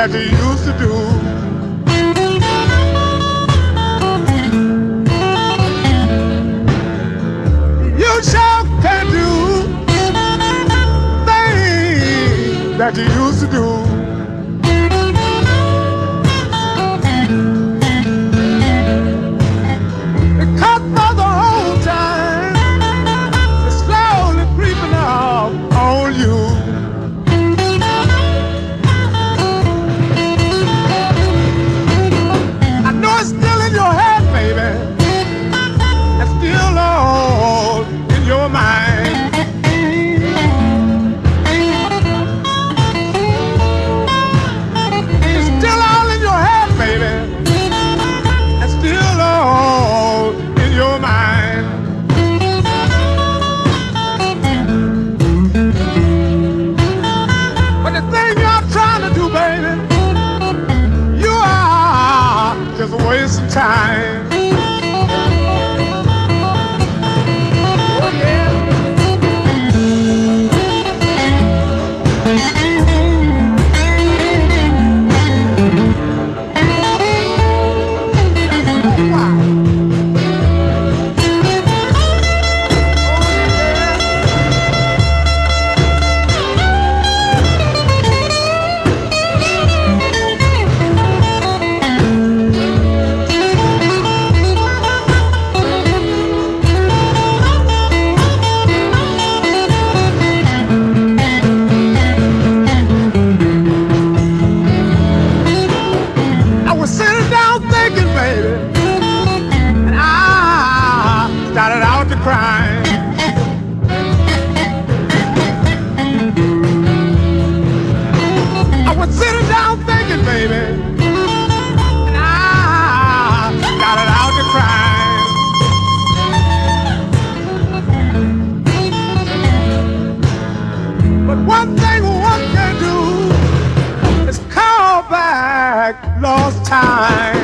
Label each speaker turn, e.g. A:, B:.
A: that you used to do. You sure can do things that you used to do. Because for the whole time it's slowly creeping up on you. I know it's still in your head, baby. It's still all in your mind. It's still all in your head, baby. It's still all in your mind. But the thing you're trying to do, baby, you are just wasting time. Oh, yeah. I was sitting down thinking, baby, and I started out to cry. I was sitting down thinking, baby, and I started out to cry. But one thing one can do is call back lost time.